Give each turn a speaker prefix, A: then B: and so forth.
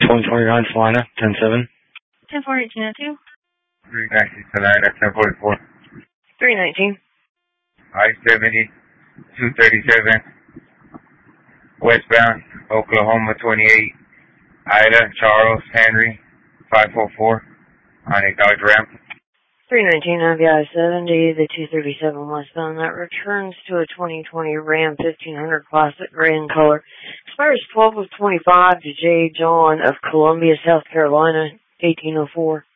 A: 2029 Salina, 10-7.
B: 10-4-18-02.
C: 319 Salina, 1044.
B: 319.
C: I-70, 237, westbound, Oklahoma 28, Ida, Charles, Henry, 544, on a Dodge Ram.
B: 319 on the I-70, the 237 westbound. That returns to a 2020 Ram 1500 Classic gray in color. Expires 12 of 25 to J. John of Columbia, South Carolina, 1804.